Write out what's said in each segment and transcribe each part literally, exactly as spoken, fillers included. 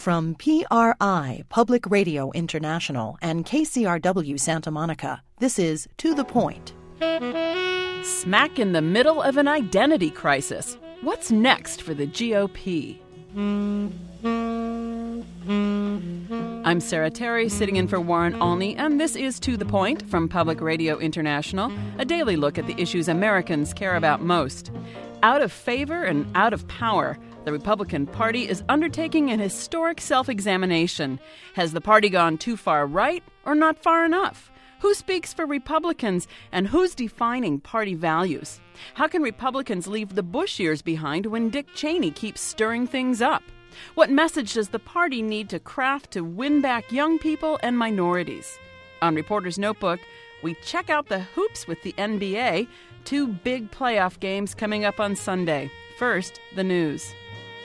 From P R I, Public Radio International, and K C R W Santa Monica, this is To the Point. Smack in the middle of an identity crisis. What's next for the G O P? I'm Sarah Terry, sitting in for Warren Olney, and this is To the Point from Public Radio International, a daily look at the issues Americans care about most. Out of favor and out of power, the Republican Party is undertaking an historic self-examination. Has the party gone too far right or not far enough? Who speaks for Republicans and who's defining party values? How can Republicans leave the Bush years behind when Dick Cheney keeps stirring things up? What message does the party need to craft to win back young people and minorities? On Reporter's Notebook, we check out the hoops with the N B A, two big playoff games coming up on Sunday. First, the news.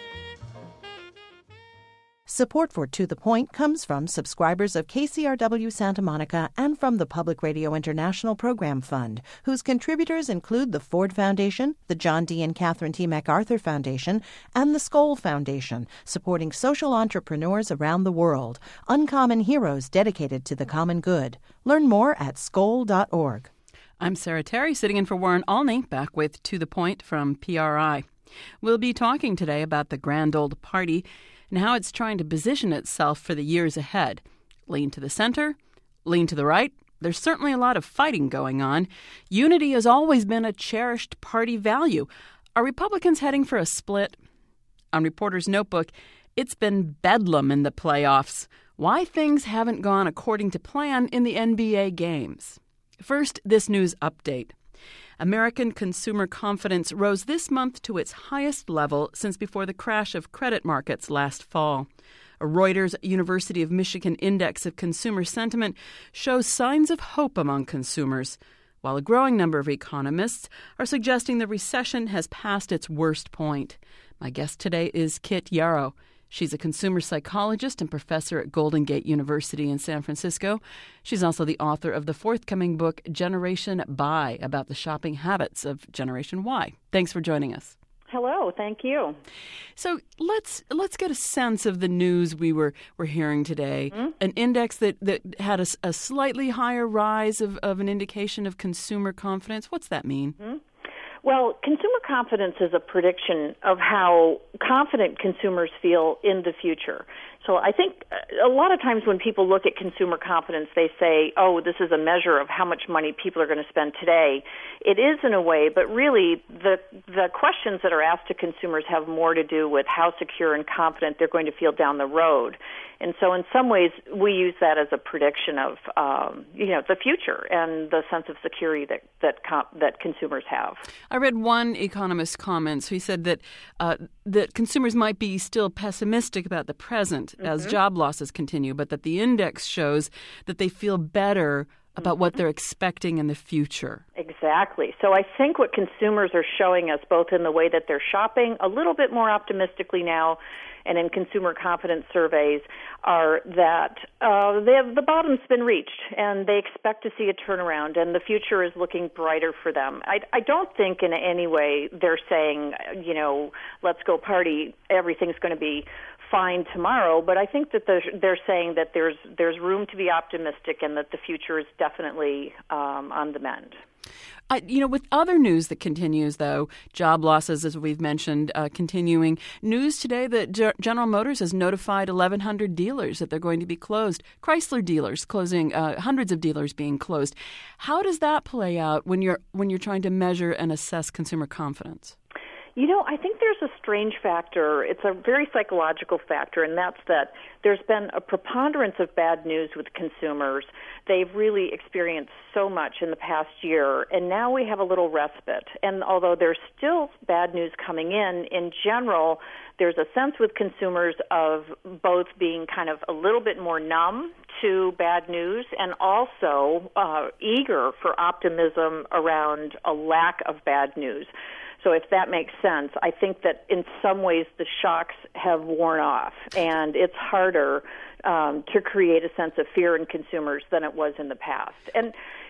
Support for To the Point comes from subscribers of K C R W Santa Monica and from the Public Radio International Program Fund, whose contributors include the Ford Foundation, the John D. and Catherine T. MacArthur Foundation, and the Skoll Foundation, supporting social entrepreneurs around the world, uncommon heroes dedicated to the common good. Learn more at skoll dot org. I'm Sarah Terry, sitting in for Warren Olney, back with To the Point from P R I. We'll be talking today about the grand old party and how it's trying to position itself for the years ahead. Lean to the center, lean to the right. There's certainly a lot of fighting going on. Unity has always been a cherished party value. Are Republicans heading for a split? On Reporter's Notebook, it's been bedlam in the playoffs. Why things haven't gone according to plan in the N B A games. First, this news update. American consumer confidence rose this month to its highest level since before the crash of credit markets last fall. A Reuters University of Michigan Index of Consumer Sentiment shows signs of hope among consumers, while a growing number of economists are suggesting the recession has passed its worst point. My guest today is Kit Yarrow. She's a consumer psychologist and professor at Golden Gate University in San Francisco. She's also the author of the forthcoming book, Generation Buy, about the shopping habits of Generation Y. Thanks for joining us. Hello, thank you. So let's let's get a sense of the news we were, were hearing today. Mm-hmm. An index that, that had a, a slightly higher rise of, of an indication of consumer confidence. What's that mean? Mm-hmm. Well, consumer confidence is a prediction of how confident consumers feel in the future. So I think a lot of times when people look at consumer confidence, they say, oh, this is a measure of how much money people are going to spend today. It is in a way, but really the the questions that are asked to consumers have more to do with how secure and confident they're going to feel down the road. And so in some ways, we use that as a prediction of, um, you know, the future and the sense of security that that, com- that consumers have. I read one economist's comments. He said that uh, that consumers might be still pessimistic about the present mm-hmm. as job losses continue, but that the index shows that they feel better about mm-hmm. what they're expecting in the future. Exactly. So I think what consumers are showing us, both in the way that they're shopping a little bit more optimistically now and in consumer confidence surveys, are that uh, they have, the bottom's been reached, and they expect to see a turnaround, and the future is looking brighter for them. I, I don't think in any way they're saying, you know, let's go party, everything's going to be fine tomorrow, but I think that they're, they're saying that there's there's room to be optimistic and that the future is definitely um, on the mend. Uh, you know, with other news that continues, though, job losses, as we've mentioned, uh, continuing. News today that G- General Motors has notified eleven hundred dealers that they're going to be closed. Chrysler dealers closing, uh, hundreds of dealers being closed. How does that play out when you're when you're trying to measure and assess consumer confidence? You know, I think there's a strange factor. It's a very psychological factor, and that's that there's been a preponderance of bad news with consumers. They've really experienced so much in the past year, and now we have a little respite. And although there's still bad news coming in, in general, there's a sense with consumers of both being kind of a little bit more numb to bad news and also uh, eager for optimism around a lack of bad news. So if that makes sense, I think that in some ways the shocks have worn off, and it's harder um, to create a sense of fear in consumers than it was in the past. And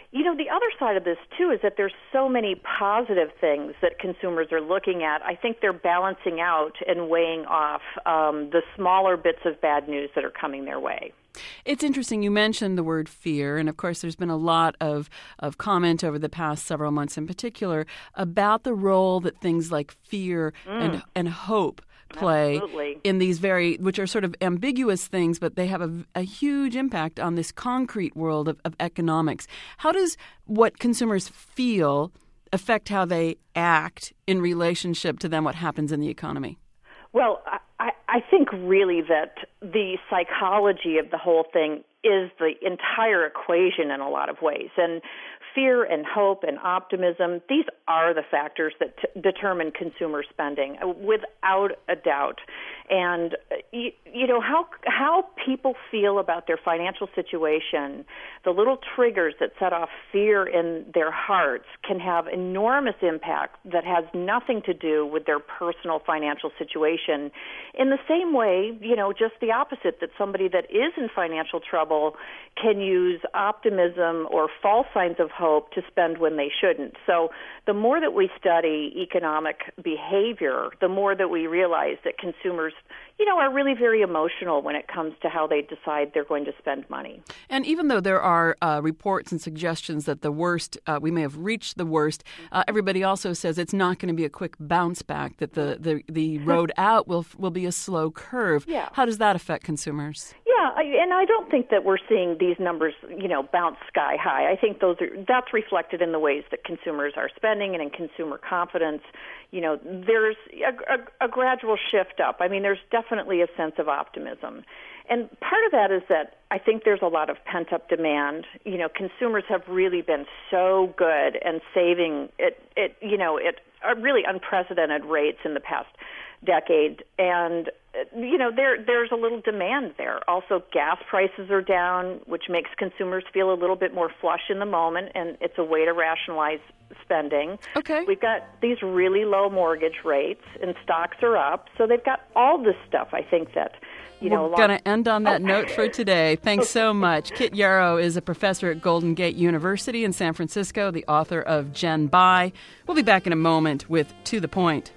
You know, the other side of this, too, is that there's so many positive things that consumers are looking at. I think they're balancing out and weighing off um, the smaller bits of bad news that are coming their way. It's interesting. You mentioned the word fear, and of course there's been a lot of, of comment over the past several months in particular about the role that things like fear mm. and and hope play Absolutely. in these very, which are sort of ambiguous things, but they have a, a huge impact on this concrete world of, of economics. How does what consumers feel affect how they act in relationship to then what happens in the economy? Well, I, I think really that the psychology of the whole thing is the entire equation in a lot of ways. And fear and hope and optimism, these are the factors that t- determine consumer spending, without a doubt. And, you, you know, how how people feel about their financial situation, the little triggers that set off fear in their hearts can have enormous impact that has nothing to do with their personal financial situation. In the same way, you know, just the opposite, that somebody that is in financial trouble can use optimism or false signs of hope to spend when they shouldn't. So the more that we study economic behavior, the more that we realize that consumers, you know, are really very emotional when it comes to how they decide they're going to spend money. And even though there are uh, reports and suggestions that the worst, uh, we may have reached the worst, uh, everybody also says it's not going to be a quick bounce back, that the, the, the road out will will be a slow curve. Yeah. How does that affect consumers? Yeah, I, and I don't think that we're seeing these numbers, you know, bounce sky high. I think those are that's reflected in the ways that consumers are spending and in consumer confidence. You know, there's a, a, a gradual shift up. I mean, there's definitely a sense of optimism. And part of that is that I think there's a lot of pent-up demand. You know, consumers have really been so good and saving at, at you know, at really unprecedented rates in the past decade. And, you know, there there's a little demand there. Also, gas prices are down, which makes consumers feel a little bit more flush in the moment, and it's a way to rationalize spending. Okay. We've got these really low mortgage rates, and stocks are up. So they've got all this stuff, I think, that, you know... We're going to end on that oh. note for today. Thanks so much. Kit Yarrow is a professor at Golden Gate University in San Francisco, the author of Gen Buy. We'll be back in a moment with To the Point.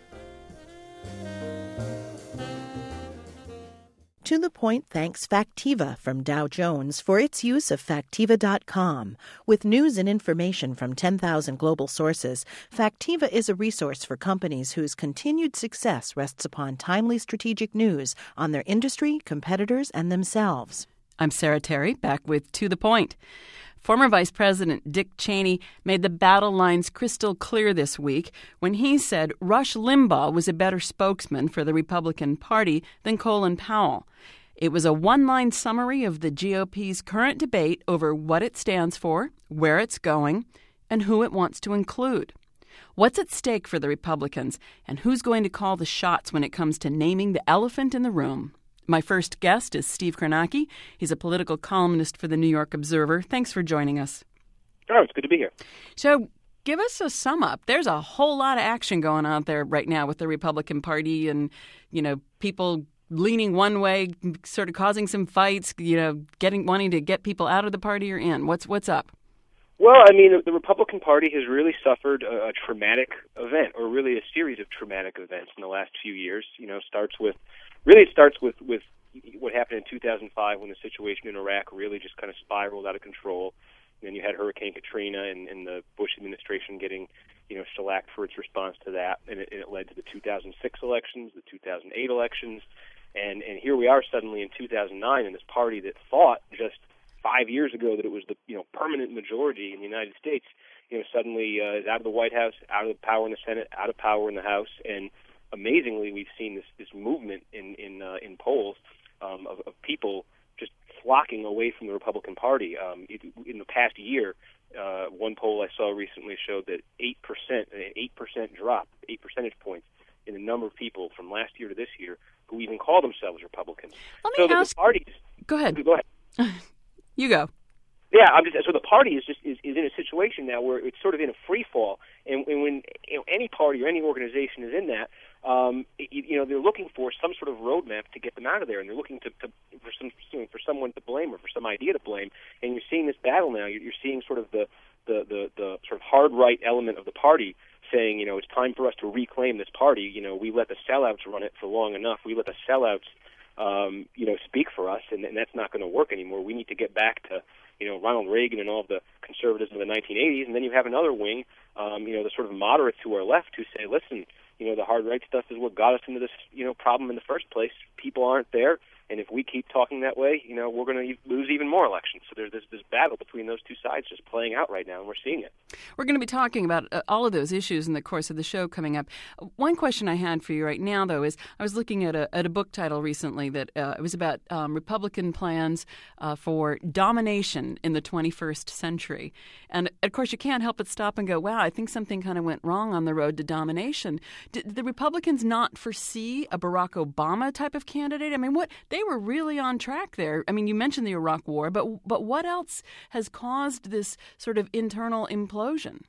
To the Point thanks Factiva from Dow Jones for its use of Factiva dot com. With news and information from ten thousand global sources, Factiva is a resource for companies whose continued success rests upon timely strategic news on their industry, competitors, and themselves. I'm Sarah Terry, back with To the Point. Former Vice President Dick Cheney made the battle lines crystal clear this week when he said Rush Limbaugh was a better spokesman for the Republican Party than Colin Powell. It was a one-line summary of the G O P's current debate over what it stands for, where it's going, and who it wants to include. What's at stake for the Republicans, and who's going to call the shots when it comes to naming the elephant in the room? My first guest is Steve Kornacki. He's a political columnist for the New York Observer. Thanks for joining us. Oh, it's good to be here. So give us a sum up. There's a whole lot of action going on there right now with the Republican Party and, you know, people leaning one way, sort of causing some fights, you know, getting wanting to get people out of the party or in. What's what's up? Well, I mean, the Republican Party has really suffered a, a traumatic event, or really a series of traumatic events in the last few years. You know, starts with Really, it starts with, with what happened in two thousand five when the situation in Iraq really just kind of spiraled out of control. And then you had Hurricane Katrina and, and the Bush administration getting, you know, shellacked for its response to that. And it, and it led to the two thousand six elections, the two thousand eight elections. And, and here we are suddenly in two thousand nine in this party that thought just five years ago that it was the, you know, permanent majority in the United States, you know, suddenly uh, is out of the White House, out of the power in the Senate, out of power in the House. And amazingly, we've seen this, this movement in in, uh, in polls um, of, of people just flocking away from the Republican Party. Um, it, in the past year, uh, one poll I saw recently showed that eight percent, an eight percent drop, eight percentage points in the number of people from last year to this year who even call themselves Republicans. Let so me ask. The parties, go ahead. Go ahead. You go. Yeah, I'm just, so the party is just is, is in a situation now where it's sort of in a free fall, and, and when you know, any party or any organization is in that, um, you, you know, they're looking for some sort of roadmap to get them out of there, and they're looking to, to for some you know, for someone to blame or for some idea to blame. And you're seeing this battle now. You're, you're seeing sort of the, the hard right element of the party saying, you know, it's time for us to reclaim this party. You know, we let the sellouts run it for long enough. We let the sellouts, um, you know, speak for us, and, and that's not going to work anymore. We need to get back to, you know, Ronald Reagan and all of the conservatives of the nineteen eighties. And then you have another wing, um, you know, the sort of moderates who are left who say, listen, you know, the hard right stuff is what got us into this, you know, problem in the first place. People aren't there. And if we keep talking that way, you know, we're going to lose even more elections. So there's this, this battle between those two sides just playing out right now, and we're seeing it. We're going to be talking about uh, all of those issues in the course of the show coming up. One question I had for you right now, though, is I was looking at a, at a book title recently that uh, it was about um, Republican plans uh, for domination in the twenty-first century. And, of course, you can't help but stop and go, wow, I think something kind of went wrong on the road to domination. Did the Republicans not foresee a Barack Obama type of candidate? I mean, what they were really on track there. I mean, you mentioned the Iraq War, but but what else has caused this sort of internal implosion?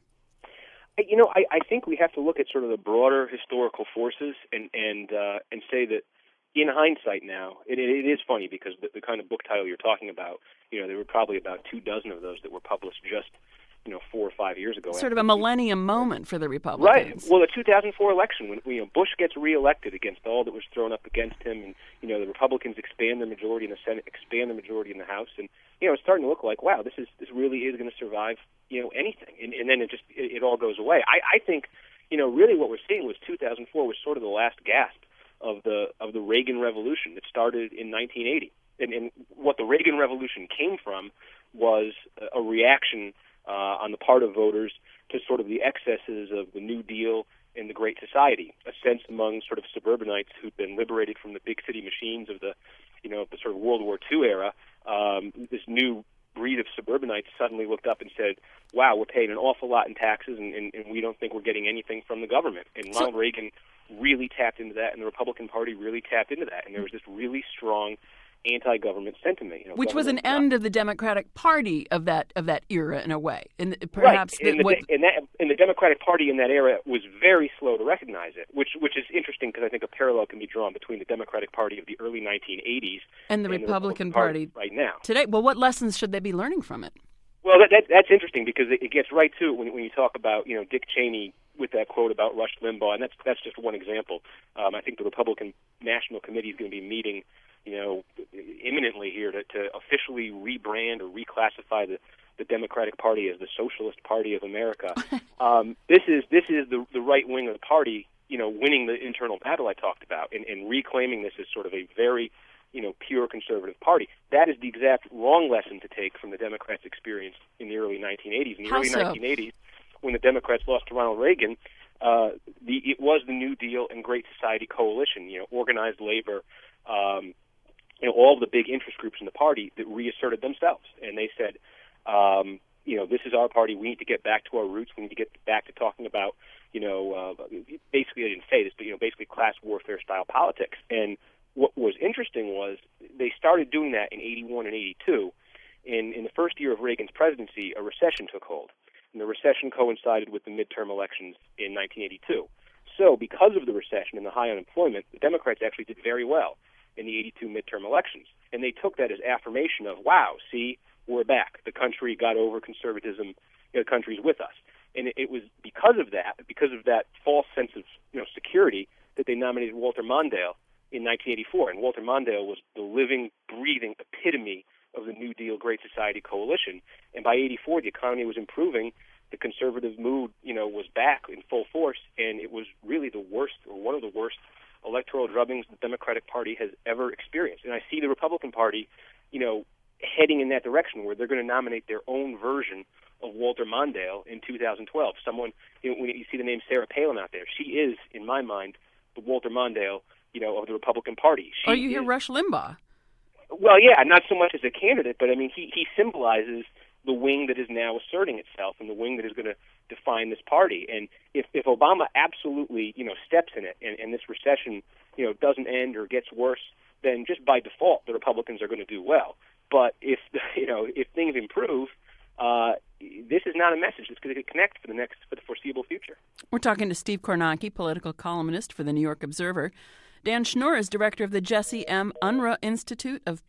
You know, I, I think we have to look at sort of the broader historical forces and and uh, and say that in hindsight now, it, it is funny because the, the kind of book title you're talking about, you know, there were probably about two dozen of those that were published just, you know, four or five years ago. Sort of a millennium moment for the Republicans. Right. Well, the two thousand four election, when you know, Bush gets reelected against all that was thrown up against him, and, you know, the Republicans expand the majority in the Senate, expand the majority in the House, and, you know, it's starting to look like, wow, this is this really is going to survive, you know, anything. And, and then it just, it, it all goes away. I, I think, you know, really what we're seeing was two thousand four was sort of the last gasp of the of the Reagan Revolution that started in nineteen eighty. And, and what the Reagan Revolution came from was a, a reaction Uh, on the part of voters to sort of the excesses of the New Deal and the Great Society, a sense among sort of suburbanites who'd been liberated from the big city machines of the, you know, the sort of World War Two era. Um, this new breed of suburbanites suddenly looked up and said, wow, we're paying an awful lot in taxes, and, and, and we don't think we're getting anything from the government. And Ronald Reagan really tapped into that, and the Republican Party really tapped into that. And there was this really strong anti-government sentiment, you know, which was an not, end of the Democratic Party of that of that era in a way, and perhaps right. and, the, the, what, and that and the Democratic Party in that era was very slow to recognize it, which which is interesting because I think a parallel can be drawn between the Democratic Party of the early nineteen eighties and the, and Republican, the Republican Party, Party right now. Today, well, what lessons should they be learning from it? Well, that, that that's interesting because it, it gets right to it when when you talk about, you know, Dick Cheney with that quote about Rush Limbaugh, and that's that's just one example. Um, I think the Republican National Committee is going to be meeting, you know, imminently here to, to officially rebrand or reclassify the, the Democratic Party as the Socialist Party of America. um, this is this is the the right wing of the party, you know, winning the internal battle I talked about, and, and reclaiming this as sort of a very, you know, pure conservative party. That is the exact wrong lesson to take from the Democrats' experience in the early nineteen eighties. In the How early so? nineteen eighties, when the Democrats lost to Ronald Reagan, uh, the it was the New Deal and Great Society coalition, you know, organized labor, um, you know, all of the big interest groups in the party that reasserted themselves. And they said, um, you know, this is our party. We need to get back to our roots. We need to get back to talking about, you know, uh, basically, I didn't say this, but, you know, basically class warfare style politics. And what was interesting was they started doing that in eighty-one and eighty-two. In, in the first year of Reagan's presidency, a recession took hold. And the recession coincided with the midterm elections in nineteen eighty-two. So because of the recession and the high unemployment, the Democrats actually did very well in the eighty-two midterm elections. And they took that as affirmation of, wow, see, we're back. The country got over conservatism. You know, the country's with us. And it, it was because of that, because of that false sense of, you know, security, that they nominated Walter Mondale in nineteen eighty-four. And Walter Mondale was the living, breathing epitome of the New Deal Great Society coalition. And by eighty-four, the economy was improving. The conservative mood, you know, was back in full force, and it was really the worst, or one of the worst, electoral drubbings the Democratic Party has ever experienced. And I see the Republican Party, you know, heading in that direction where they're going to nominate their own version of Walter Mondale in two thousand twelve. Someone, you know, when you see the name Sarah Palin out there, she is, in my mind, the Walter Mondale, you know, of the Republican Party. She or you hear is, Rush Limbaugh. Well, yeah, not so much as a candidate, but I mean, he, he symbolizes the wing that is now asserting itself and the wing that is going to define this party. And if, if Obama absolutely, you know, steps in it and, and this recession, you know, doesn't end or gets worse, then just by default, the Republicans are going to do well. But if, you know, if things improve, uh, this is not a message that's going to connect for the next, for the foreseeable future. We're talking to Steve Kornacki, political columnist for the New York Observer. Dan Schnur is director of the Jesse M. Unruh Institute of Pol-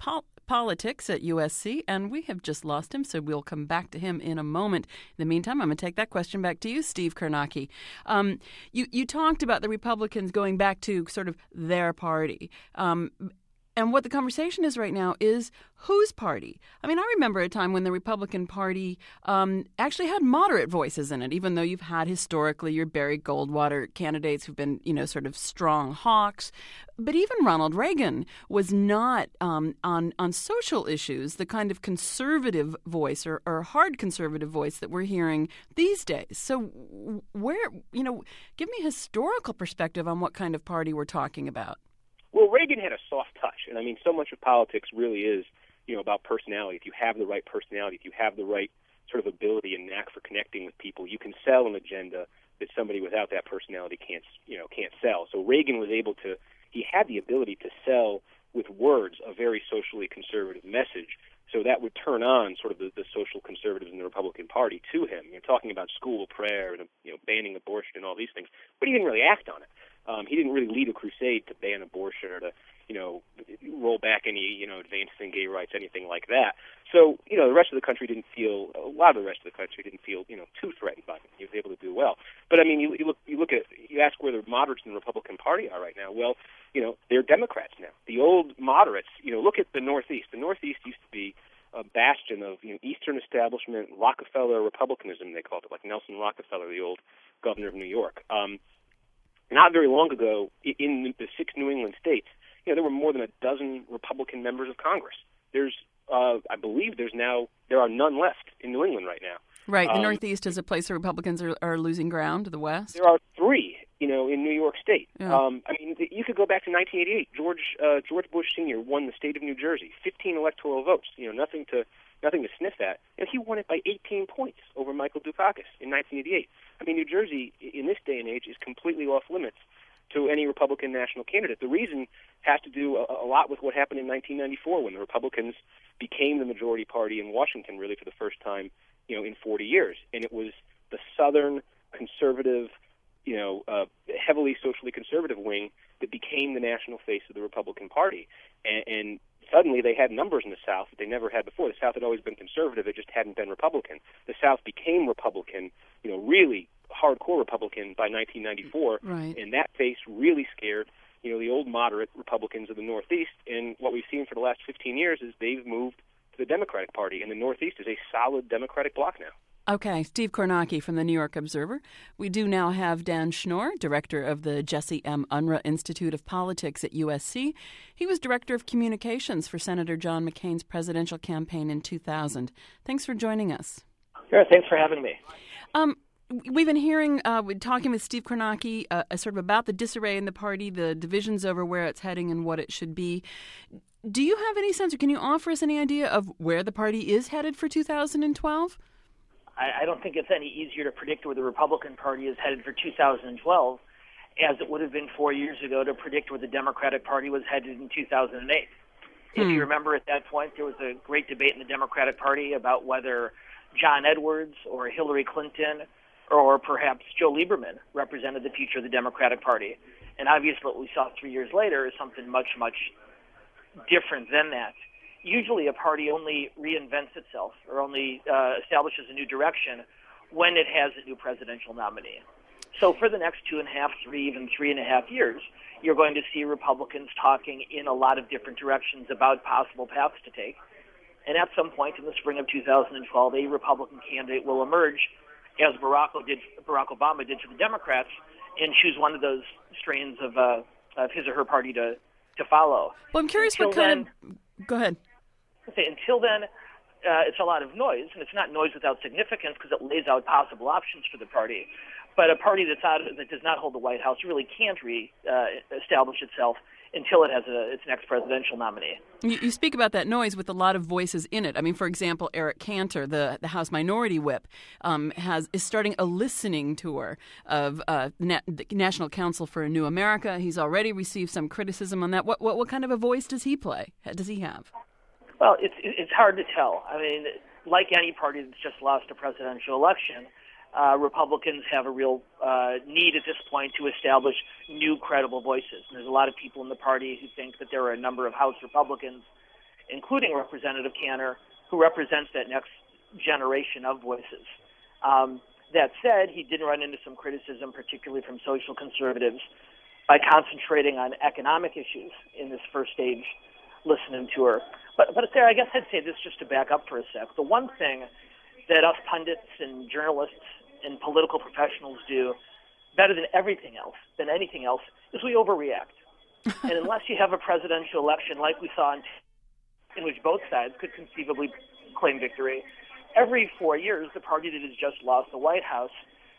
politics at U S C, and we have just lost him, so we'll come back to him in a moment. In the meantime, I'm going to take that question back to you, Steve Kornacki. Um, you, you talked about the Republicans going back to sort of their party. Um, And what the conversation is right now is whose party? I mean, I remember a time when the Republican Party um, actually had moderate voices in it, even though you've had historically your Barry Goldwater candidates who've been, you know, sort of strong hawks. But even Ronald Reagan was not um, on on social issues the kind of conservative voice or, or hard conservative voice that we're hearing these days. So where, you know, give me a historical perspective on what kind of party we're talking about. Well, Reagan had a soft touch, and I mean, so much of politics really is, you know, about personality. If you have the right personality, if you have the right sort of ability and knack for connecting with people, you can sell an agenda that somebody without that personality can't, you know, can't sell. So Reagan was able to, he had the ability to sell with words a very socially conservative message. So that would turn on sort of the, the social conservatives in the Republican Party to him. You're talking about school prayer and, you know, banning abortion and all these things, but he didn't really act on it. Um, he didn't really lead a crusade to ban abortion or to, you know, roll back any, you know, advances in gay rights, anything like that. So, you know, the rest of the country didn't feel, a lot of the rest of the country didn't feel, you know, too threatened by him. He was able to do well. But, I mean, you, you look you look at, you ask where the moderates in the Republican Party are right now. Well, you know, they're Democrats now. The old moderates, you know, look at the Northeast. The Northeast used to be a bastion of, you know, Eastern establishment, Rockefeller Republicanism, they called it, like Nelson Rockefeller, the old governor of New York. Um, Not very long ago, in the six New England states, you know, there were more than a dozen Republican members of Congress. There's, uh, I believe, there's now there are none left in New England right now. Right, the um, Northeast is a place where Republicans are, are losing ground. The West. There are three, you know, in New York State. Yeah. Um, I mean, you could go back to nineteen eighty-eight. George uh, George Bush Senior won the state of New Jersey, fifteen electoral votes. You know, nothing to nothing to sniff at. And he won it by eighteen points over Michael Dukakis in nineteen eighty-eight. I mean, New Jersey, in this day and age, is completely off limits to any Republican national candidate. The reason has to do a, a lot with what happened in nineteen ninety-four when the Republicans became the majority party in Washington, really for the first time, you know, in forty years. And it was the Southern conservative, you know, uh, heavily socially conservative wing that became the national face of the Republican Party. And, and suddenly they had numbers in the South that they never had before. The South had always been conservative. It just hadn't been Republican. The South became Republican, you know, really hardcore Republican by nineteen ninety-four. Right. And that face really scared, you know, the old moderate Republicans of the Northeast. And what we've seen for the last fifteen years is they've moved to the Democratic Party, and the Northeast is a solid Democratic bloc now. Okay, Steve Kornacki from the New York Observer. We do now have Dan Schnorr, director of the Jesse M. Unruh Institute of Politics at U S C. He was director of communications for Senator John McCain's presidential campaign in two thousand. Thanks for joining us. Sure, thanks for having me. Um, we've been hearing, uh, we're talking with Steve Kornacki uh, sort of about the disarray in the party, the divisions over where it's heading and what it should be. Do you have any sense, or can you offer us any idea of where the party is headed for two thousand twelve? I, I don't think it's any easier to predict where the Republican Party is headed for two thousand twelve as it would have been four years ago to predict where the Democratic Party was headed in two thousand eight. Hmm. If you remember, at that point, there was a great debate in the Democratic Party about whether John Edwards or Hillary Clinton or perhaps Joe Lieberman represented the future of the Democratic Party. And obviously what we saw three years later is something much, much different than that. Usually a party only reinvents itself or only uh, establishes a new direction when it has a new presidential nominee. So for the next two and a half, three, even three and a half years, you're going to see Republicans talking in a lot of different directions about possible paths to take. And at some point in the spring of two thousand twelve, a Republican candidate will emerge, as Barack, did, Barack Obama did for the Democrats, and choose one of those strains of, uh, of his or her party to, to follow. Well, I'm curious until what kind then, of... Go ahead. Until then, uh, it's a lot of noise, and it's not noise without significance because it lays out possible options for the party. But a party that's out, that does not hold the White House really can't re-establish uh, itself until it has a, its next presidential nominee. You, you speak about that noise with a lot of voices in it. I mean, for example, Eric Cantor, the, the House Minority Whip, um, has is starting a listening tour of uh, Na- the National Council for a New America. He's already received some criticism on that. What, what what kind of a voice does he play? Does he have? Well, it's it's hard to tell. I mean, like any party that's just lost a presidential election, Uh, Republicans have a real uh, need at this point to establish new credible voices. And there's a lot of people in the party who think that there are a number of House Republicans including Representative Cantor, who represents that next generation of voices. Um, that said, he did run into some criticism, particularly from social conservatives, by concentrating on economic issues in this first stage listening tour. But, but Sarah, I guess I'd say this just to back up for a sec. The one thing that us pundits and journalists and political professionals do better than everything else, than anything else, is we overreact. And unless you have a presidential election like we saw in, in which both sides could conceivably claim victory, every four years the party that has just lost the White House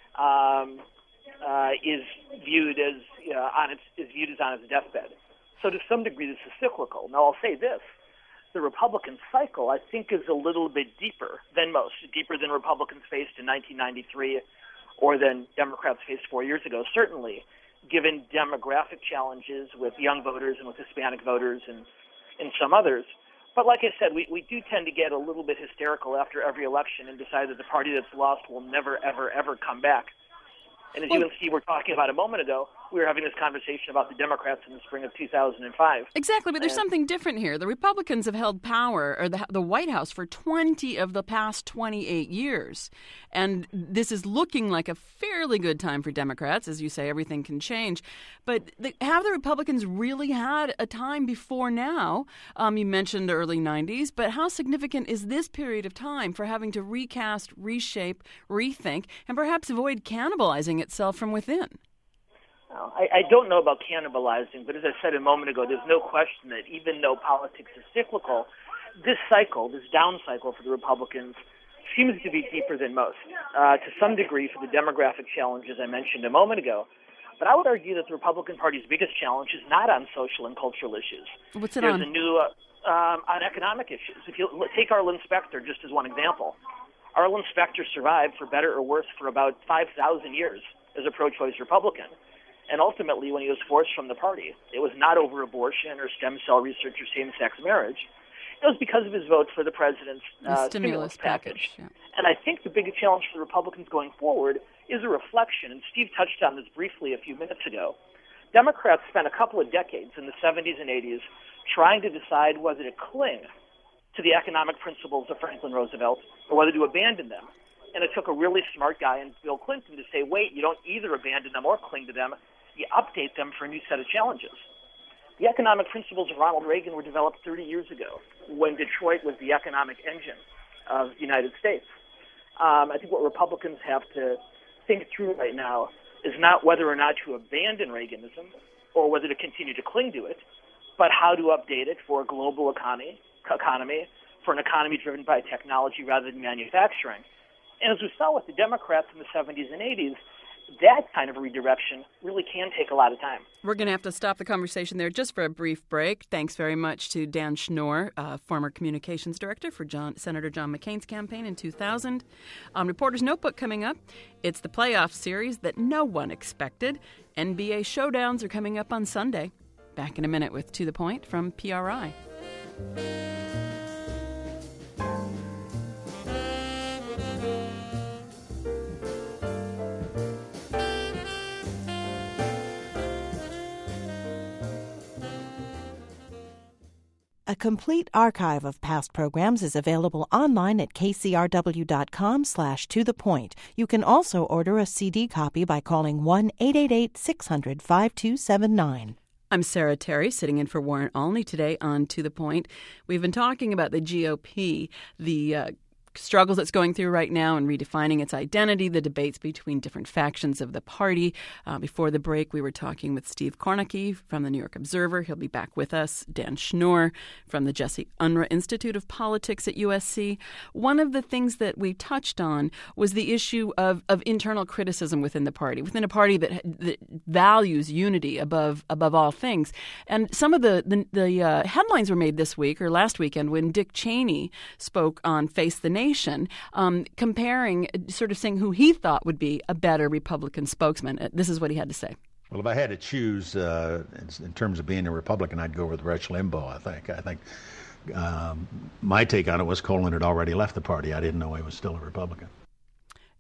um, uh, is viewed as uh, on its is viewed as on its deathbed. So to some degree, this is cyclical. Now, I'll say this. The Republican cycle, I think, is a little bit deeper than most, deeper than Republicans faced in nineteen ninety-three or than Democrats faced four years ago, certainly, given demographic challenges with young voters and with Hispanic voters and, and some others. But like I said, we, we do tend to get a little bit hysterical after every election and decide that the party that's lost will never, ever, ever come back. And as well, you and Steve were talking about a moment ago, we were having this conversation about the Democrats in the spring of two thousand five. Exactly, but there's and, something different here. The Republicans have held power, or the, the White House, for twenty of the past twenty-eight years. And this is looking like a fairly good time for Democrats. As you say, everything can change. But the, have the Republicans really had a time before now? Um, you mentioned early nineties, but how significant is this period of time for having to recast, reshape, rethink, and perhaps avoid cannibalizing itself from within? Well, I, I don't know about cannibalizing, but as I said a moment ago, there's no question that even though politics is cyclical, this cycle, this down cycle for the Republicans, seems to be deeper than most, uh, to some degree for the demographic challenges I mentioned a moment ago. But I would argue that the Republican Party's biggest challenge is not on social and cultural issues. What's it There's on? a new, uh, um, on economic issues. If you take Arlen Specter just as one example, Arlen Specter survived, for better or worse, for about five thousand years as a pro-choice Republican. And ultimately, when he was forced from the party, it was not over abortion or stem cell research or same-sex marriage. It was because of his vote for the president's uh, the stimulus, stimulus package. package yeah. And I think the biggest challenge for the Republicans going forward is a reflection, and Steve touched on this briefly a few minutes ago. Democrats spent a couple of decades in the seventies and eighties trying to decide whether to cling to the economic principles of Franklin Roosevelt or whether to abandon them. And it took a really smart guy in Bill Clinton to say, wait, you don't either abandon them or cling to them, you update them for a new set of challenges. The economic principles of Ronald Reagan were developed thirty years ago when Detroit was the economic engine of the United States. Um, I think what Republicans have to think through right now is not whether or not to abandon Reaganism or whether to continue to cling to it, but how to update it for a global economy, economy for an economy driven by technology rather than manufacturing. And as we saw with the Democrats in the seventies and eighties, that kind of redirection really can take a lot of time. We're going to have to stop the conversation there just for a brief break. Thanks very much to Dan Schnorr, uh, former communications director for John, Senator John McCain's campaign in two thousand. On Reporter's Notebook coming up, it's the playoff series that no one expected. N B A showdowns are coming up on Sunday. Back in a minute with To The Point from P R I. A complete archive of past programs is available online at kcrw.com slash to the point. You can also order a C D copy by calling one eight eight eight, six hundred, five two seven nine. I'm Sarah Terry, sitting in for Warren Olney today on To The Point. We've been talking about the G O P, the uh, struggles it's going through right now and redefining its identity, the debates between different factions of the party. Uh, before the break, we were talking with Steve Kornacki from the New York Observer. He'll be back with us. Dan Schnorr from the Jesse Unruh Institute of Politics at U S C. One of the things that we touched on was the issue of, of internal criticism within the party, within a party that, that values unity above above all things. And some of the, the, the uh, headlines were made this week or last weekend when Dick Cheney spoke on Face the Nation. Um, comparing, sort of saying who he thought would be a better Republican spokesman. This is what he had to say. Well, if I had to choose uh, in terms of being a Republican, I'd go with Rush Limbaugh, I think. I think um, my take on it was Colin had already left the party. I didn't know he was still a Republican.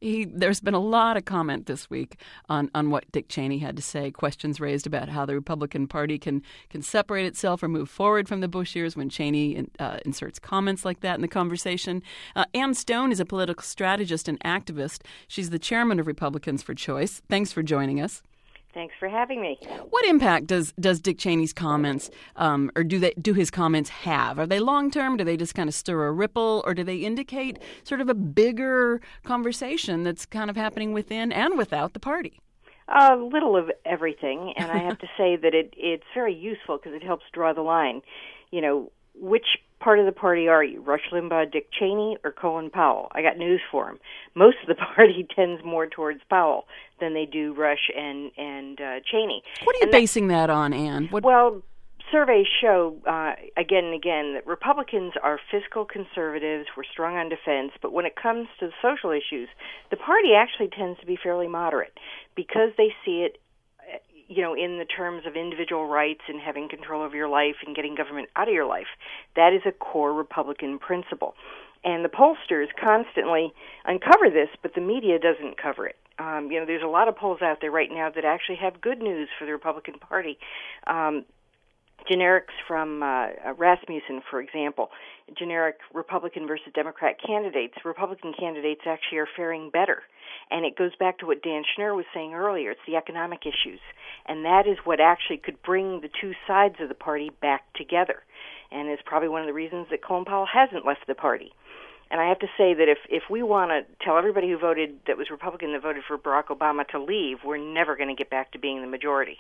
He, there's been a lot of comment this week on, on what Dick Cheney had to say, questions raised about how the Republican Party can, can separate itself or move forward from the Bush years when Cheney uh, inserts comments like that in the conversation. Uh, Ann Stone is a political strategist and activist. She's the chairman of Republicans for Choice. Thanks for joining us. Thanks for having me. What impact does, does Dick Cheney's comments, um, or do they do his comments have? Are they long term? Do they just kind of stir a ripple, or do they indicate sort of a bigger conversation that's kind of happening within and without the party? A little of everything, and I have to say that it it's very useful because it helps draw the line. You know, which part of the party are you? Rush Limbaugh, Dick Cheney, or Colin Powell? I got news for him. Most of the party tends more towards Powell than they do Rush and and uh, Cheney. What are you and basing that, that on, Ann? What... Well, surveys show uh, again and again that Republicans are fiscal conservatives. We're strong on defense, but when it comes to social issues, the party actually tends to be fairly moderate because they see it, you know, in the terms of individual rights and having control over your life and getting government out of your life. That is a core Republican principle. And the pollsters constantly uncover this, but the media doesn't cover it. Um, you know, there's a lot of polls out there right now that actually have good news for the Republican Party. Um, generics from uh, Rasmussen, for example, generic Republican versus Democrat candidates. Republican candidates actually are faring better. And it goes back to what Dan Schnur was saying earlier. It's the economic issues. And that is what actually could bring the two sides of the party back together. And is probably one of the reasons that Colin Powell hasn't left the party. And I have to say that if, if we want to tell everybody who voted, that was Republican, that voted for Barack Obama to leave, we're never going to get back to being the majority.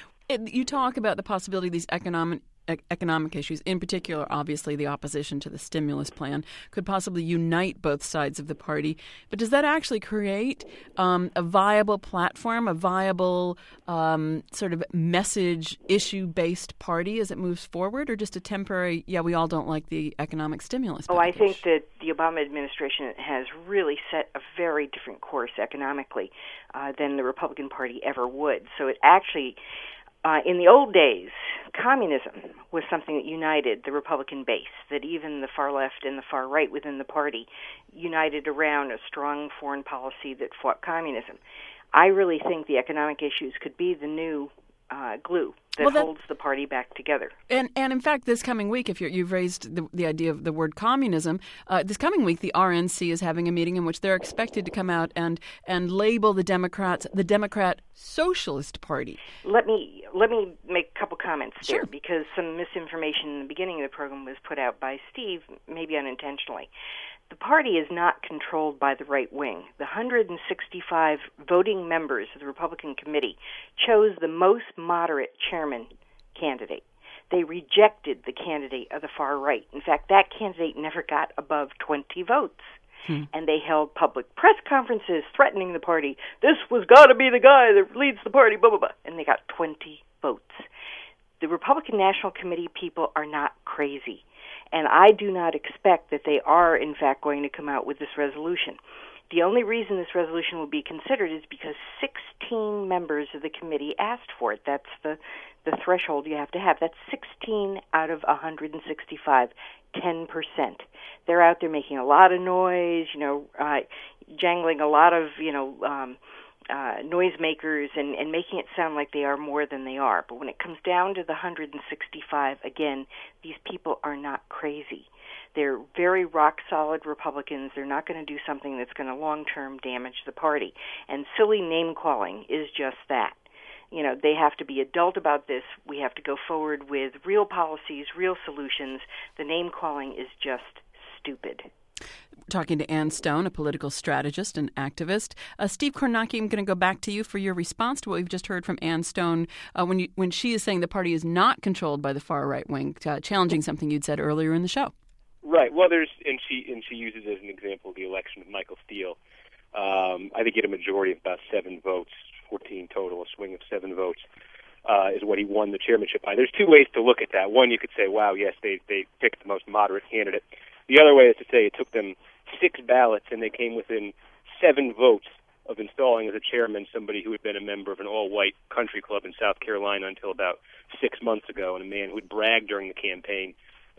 You talk about the possibility of these economic economic issues, in particular, obviously, the opposition to the stimulus plan, could possibly unite both sides of the party. But does that actually create um, a viable platform, a viable um, sort of message issue-based party as it moves forward, or just a temporary, yeah, we all don't like the economic stimulus package? Oh, I think that the Obama administration has really set a very different course economically uh, than the Republican Party ever would. So it actually... Uh, in the old days, communism was something that united the Republican base, that even the far left and the far right within the party united around a strong foreign policy that fought communism. I really think the economic issues could be the new uh, glue that, well, that holds the party back together. And and in fact, this coming week, if you're, you've raised the, the idea of the word communism, uh, this coming week the R N C is having a meeting in which they're expected to come out and and label the Democrats the Democrat Socialist Party. Let me let me make a couple comments sure. there, because some misinformation in the beginning of the program was put out by Steve, maybe unintentionally. The party is not controlled by the right wing. The one hundred sixty-five voting members of the Republican committee chose the most moderate chairman candidate. They rejected the candidate of the far right. In fact, that candidate never got above twenty votes. Hmm. And they held public press conferences threatening the party. This was got to be the guy that leads the party, blah, blah, blah. And they got twenty votes. The Republican National Committee people are not crazy. And I do not expect that they are, in fact, going to come out with this resolution. The only reason this resolution will be considered is because sixteen members of the committee asked for it. That's the, the threshold you have to have. That's sixteen out of one hundred sixty-five, ten percent. They're out there making a lot of noise, you know, uh, jangling a lot of, you know, um, uh, noisemakers and, and making it sound like they are more than they are. But when it comes down to the one hundred sixty-five, again, these people are not crazy. They're very rock-solid Republicans. They're not going to do something that's going to long-term damage the party. And silly name-calling is just that. You know, they have to be adult about this. We have to go forward with real policies, real solutions. The name-calling is just stupid. Talking to Ann Stone, a political strategist and activist. Uh, Steve Kornacki, I'm going to go back to you for your response to what we've just heard from Ann Stone uh, when you, when she is saying the party is not controlled by the far right wing, uh, challenging something you'd said earlier in the show. Right. Well, there's and she and she uses as an example the election of Michael Steele. Um, I think he had a majority of about seven votes, fourteen total, a swing of seven votes. Uh, is what he won the chairmanship by. There's two ways to look at that. One, you could say, wow, yes, they they picked the most moderate candidate. The other way is to say it took them six ballots and they came within seven votes of installing as a chairman somebody who had been a member of an all-white country club in South Carolina until about six months ago, and a man who had bragged during the campaign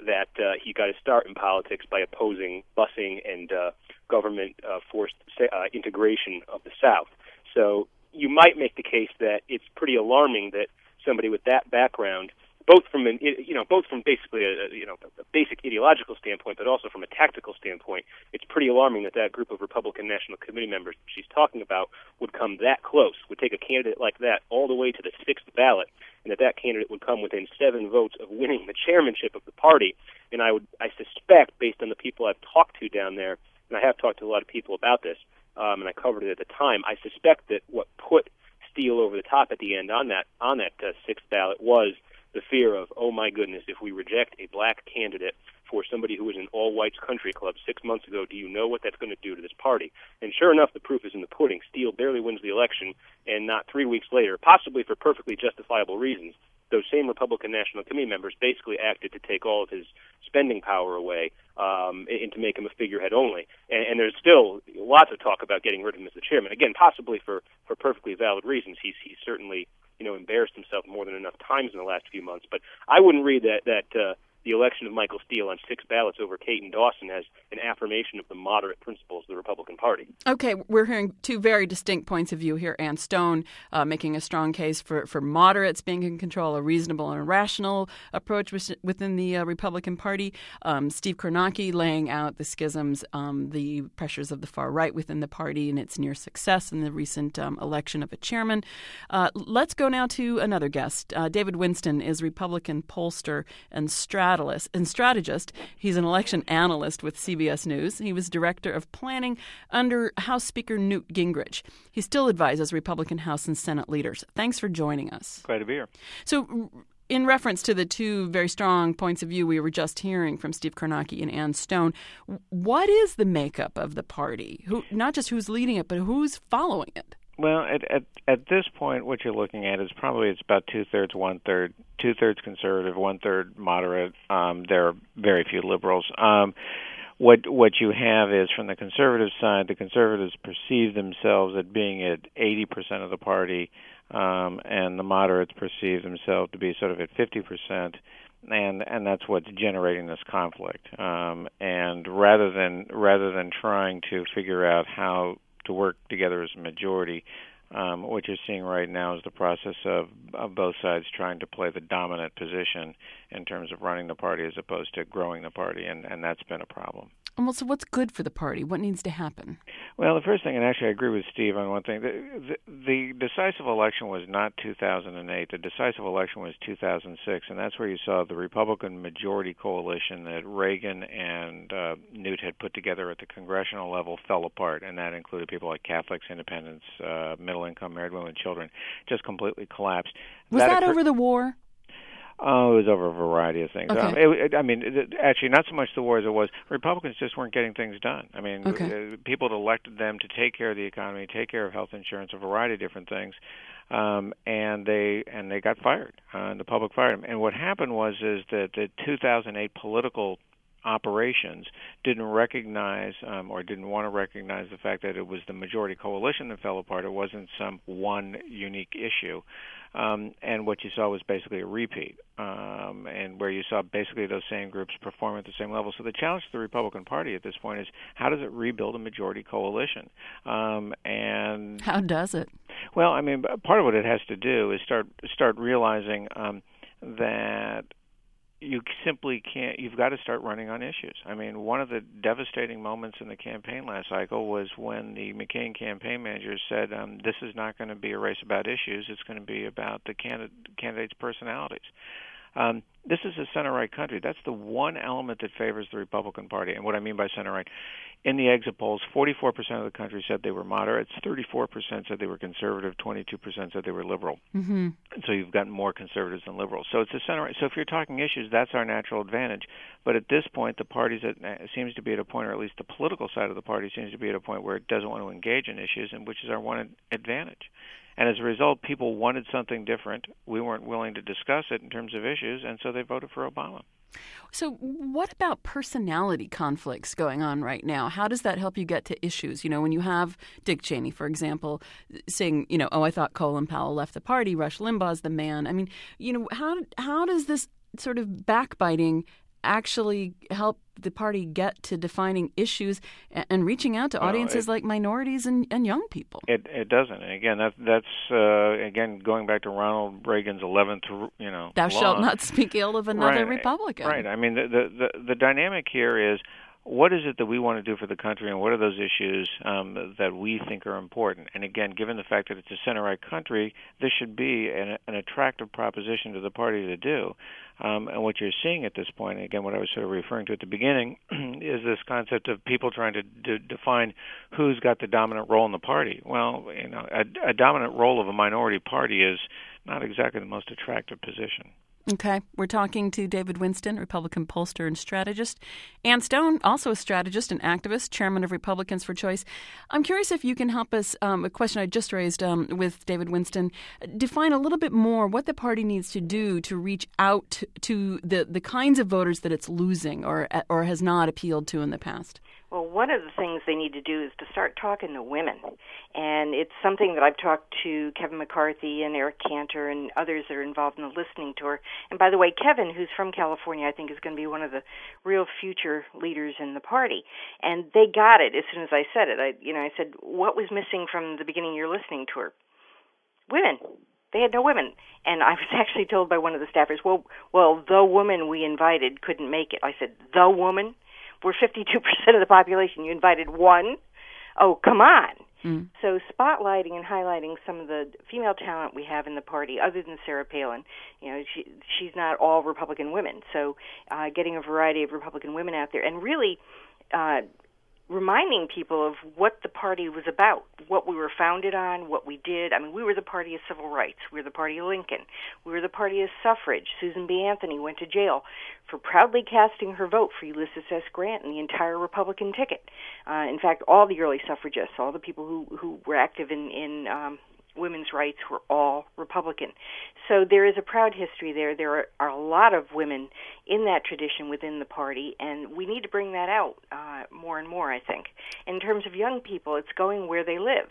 that uh, he got his start in politics by opposing busing and uh, government uh, forced uh, integration of the South. So you might make the case that it's pretty alarming that somebody with that background, both from an you know both from basically a you know a basic ideological standpoint, but also from a tactical standpoint, it's pretty alarming that that group of Republican National Committee members she's talking about would come that close, would take a candidate like that all the way to the sixth ballot, and that that candidate would come within seven votes of winning the chairmanship of the party. And I would I suspect, based on the people I've talked to down there, and I have talked to a lot of people about this, um, and I covered it at the time, I suspect that what put Steele over the top at the end on that on that uh, sixth ballot was the fear of, oh my goodness, if we reject a black candidate for somebody who was in all-whites country club six months ago, do you know what that's going to do to this party? And sure enough, the proof is in the pudding. Steele barely wins the election, and not three weeks later, possibly for perfectly justifiable reasons, those same Republican National Committee members basically acted to take all of his spending power away um, and to make him a figurehead only. And, and there's still lots of talk about getting rid of him as the chairman. Again, possibly for, for perfectly valid reasons. He's he's certainly you know embarrassed himself more than enough times in the last few months. But I wouldn't read that that uh, the election of Michael Steele on six ballots over Caton Dawson as an affirmation of the moderate principles of the Republican Party. Okay, we're hearing two very distinct points of view here. Ann Stone uh, making a strong case for, for moderates being in control, a reasonable and rational approach within the uh, Republican Party. Um, Steve Kornacki laying out the schisms, um, the pressures of the far right within the party and its near success in the recent um, election of a chairman. Uh, let's go now to another guest. Uh, David Winston is Republican pollster and strategist. and strategist. He's an election analyst with C B S News. He was director of planning under House Speaker Newt Gingrich. He still advises Republican House and Senate leaders. Thanks for joining us. Glad to be here. So, in reference to the two very strong points of view we were just hearing from Steve Kornacki and Ann Stone, what is the makeup of the party? Who, not just who's leading it, but who's following it? Well, at, at at this point, what you're looking at is probably it's about two thirds, one third, two thirds conservative, one third moderate. Um, there are very few liberals. Um, what what you have is from the conservative side, the conservatives perceive themselves as being at eighty percent of the party, um, and the moderates perceive themselves to be sort of at fifty percent. And and that's what's generating this conflict. Um, and rather than rather than trying to figure out how to work together as a majority, um, what you're seeing right now is the process of, of both sides trying to play the dominant position in terms of running the party as opposed to growing the party, and, and that's been a problem. Well, so what's good for the party? What needs to happen? Well, the first thing, and actually I agree with Steve on one thing, the, the, the decisive election was not two thousand eight. The decisive election was two thousand six, and that's where you saw the Republican majority coalition that Reagan and uh, Newt had put together at the congressional level fell apart, and that included people like Catholics, independents, uh, middle-income, married women, children, just completely collapsed. Was that, that occur- over the war? Oh, it was over a variety of things. Okay. Um, it, it, I mean, it, actually, not so much the war as it was Republicans just weren't getting things done. I mean, okay. uh, people had elected them to take care of the economy, take care of health insurance, a variety of different things, um, and they and they got fired. Uh, and the public fired them. And what happened was is that the two thousand eight political operations didn't recognize um, or didn't want to recognize the fact that it was the majority coalition that fell apart. It wasn't some one unique issue. Um, and what you saw was basically a repeat, um, and where you saw basically those same groups perform at the same level. So the challenge to the Republican Party at this point is how does it rebuild a majority coalition? Um, and how does it? Well, I mean, part of what it has to do is start start realizing um, that you simply can't, you've got to start running on issues. I mean, one of the devastating moments in the campaign last cycle was when the McCain campaign manager said, um, this is not going to be a race about issues, it's going to be about the candidate, candidates' personalities. Um, this is a center-right country. That's the one element that favors the Republican Party. And what I mean by center-right, in the exit polls, forty-four percent of the country said they were moderates, thirty-four percent said they were conservative, twenty-two percent said they were liberal. Mm-hmm. And so you've got more conservatives than liberals. So it's a center-right. So if you're talking issues, that's our natural advantage. But at this point, the party seems to be at a point, or at least the political side of the party seems to be at a point where it doesn't want to engage in issues, and which is our one advantage. And as a result, people wanted something different. We weren't willing to discuss it in terms of issues, and so they voted for Obama. So what about personality conflicts going on right now? How does that help you get to issues? You know, when you have Dick Cheney, for example, saying, you know, oh, I thought Colin Powell left the party, Rush Limbaugh's the man. I mean, you know, how how does this sort of backbiting actually help the party get to defining issues and, and reaching out to well, audiences it, like minorities and, and young people. It it doesn't. And again, that that's uh, again going back to Ronald Reagan's eleventh, you know, Thou law. shalt not speak ill of another right, Republican. Right. I mean, the, the the the dynamic here is, what is it that we want to do for the country, and what are those issues um, that we think are important? And again, given the fact that it's a center-right country, this should be an, an attractive proposition to the party to do. Um, and what you're seeing at this point, and again, what I was sort of referring to at the beginning, is this concept of people trying to d- define who's got the dominant role in the party. Well, you know, a, a dominant role of a minority party is not exactly the most attractive position. Okay. We're talking to David Winston, Republican pollster and strategist. Ann Stone, also a strategist and activist, chairman of Republicans for Choice. I'm curious if you can help us, um, a question I just raised um, with David Winston, define a little bit more what the party needs to do to reach out to the, the kinds of voters that it's losing or or has not appealed to in the past. Well, one of the things they need to do is to start talking to women. And it's something that I've talked to Kevin McCarthy and Eric Cantor and others that are involved in the listening tour. And by the way, Kevin, who's from California, I think is going to be one of the real future leaders in the party. And they got it as soon as I said it. I, you know, I said, what was missing from the beginning of your listening tour? Women. They had no women. And I was actually told by one of the staffers, well, well, the woman we invited couldn't make it. I said, the woman? We're fifty-two percent of the population. You invited one? Oh, come on. Mm. So spotlighting and highlighting some of the female talent we have in the party, other than Sarah Palin, you know, she, she's not all Republican women. So uh, getting a variety of Republican women out there and really uh, reminding people of what the party was about, what we were founded on, what we did. I mean, we were the party of civil rights. We were the party of Lincoln. We were the party of suffrage. Susan B. Anthony went to jail for proudly casting her vote for Ulysses S. Grant and the entire Republican ticket. Uh, in fact, all the early suffragists, all the people who, who were active in, in um, women's rights were all Republican. So there is a proud history there. There are, are a lot of women in that tradition within the party, and we need to bring that out uh, more and more, I think. In terms of young people, it's going where they live,